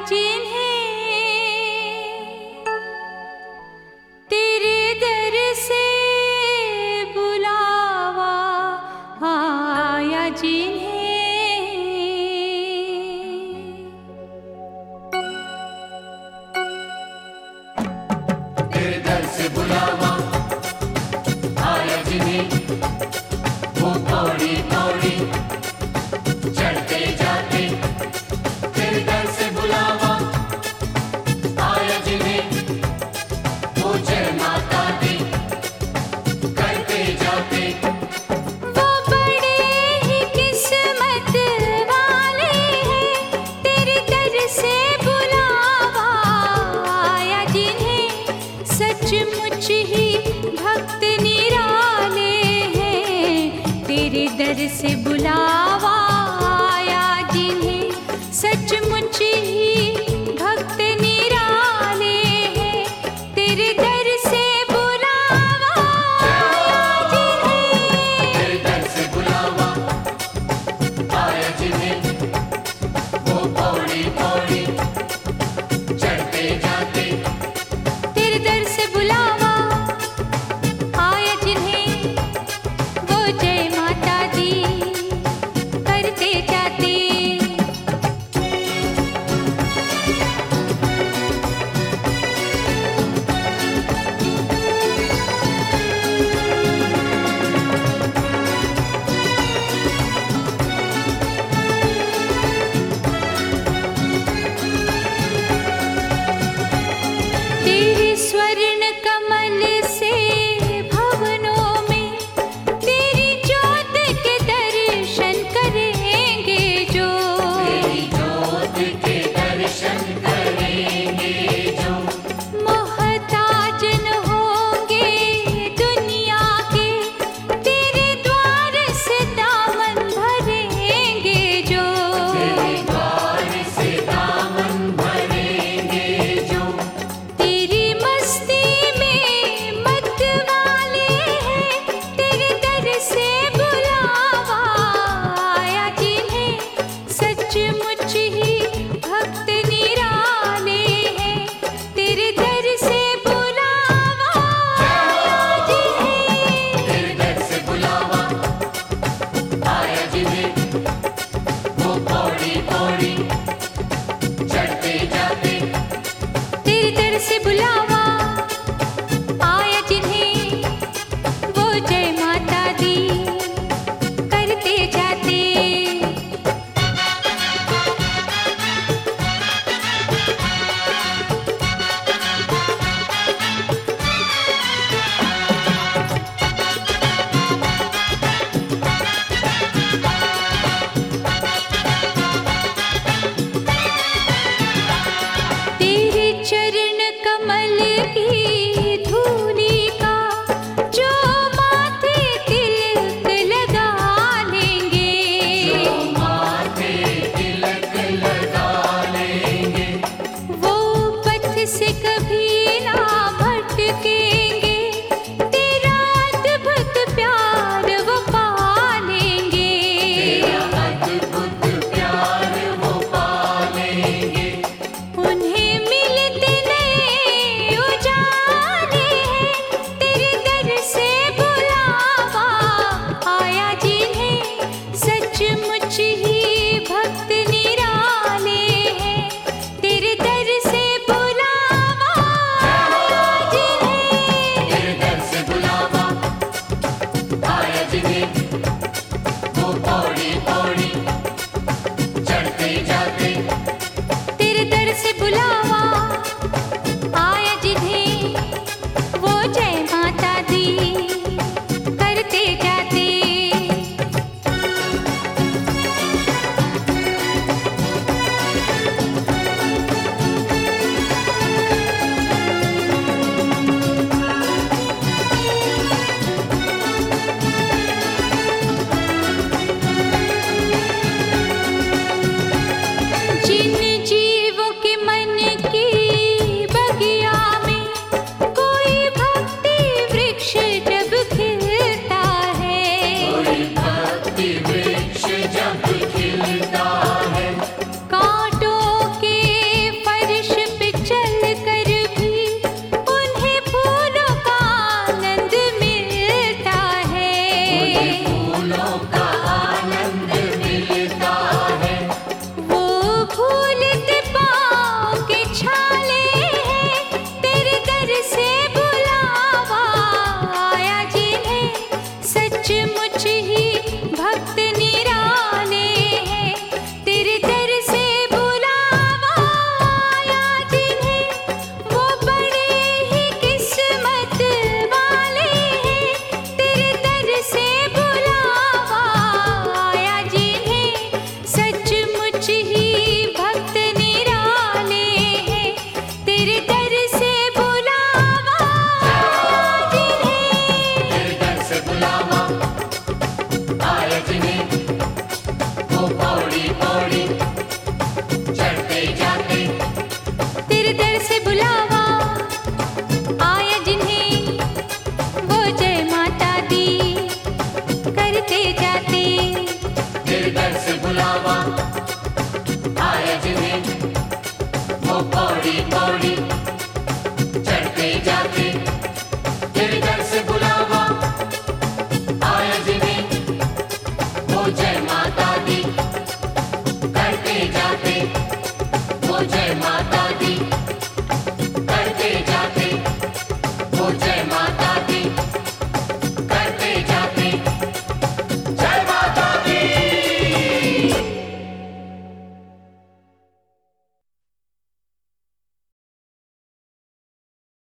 जिन्हें तेरे दर से बुलावा आया, जिन्हें तेरे दर से बुलावा आया, जिन्हें वो पौड़ी पौड़ी चढ़ते जाते। तेरे दर से बुलावा आया, जिन्हें वो जय माता दी करते जाते। वो बड़े ही किस्मत वाले हैं, तेरे दर से बुलावा आया, जिन्हें सचमुच ही भक्त निराले हैं। तेरे दर से बुलावा आया, जिन्हें सचमुच ही भक्त निराले हैं। तेरे दर से बुलावा आया, जिन्हें तेरे दर से बुलावा आया, जिन्हें वो पौड़ी पौड़ी चढ़ते जाते। तेरे दर से बुलावा आया, जिन्हें वो जय माता दी करते जाते। तेरे स्वर्ण कमल से भवनों में तेरी ज्योत के दर्शन करेंगे जो। तेरी जोत के दर्शन करेंगे जो। मोहताज न होंगे दुनिया के, तेरे द्वार से दामन भरेंगे जो। तेरे द्वार से दामन भरेंगे जो। तेरी मस्ती में मत वाले हैं, तेरे दर से बुलावा आया, जिन्हें सचमुच ही भक्त निराले हैं। तेरे दर से बुलावा आया, जिन्हें तेरे दर से बुलावा आया, जिन्हें वो पौड़ी पौड़ी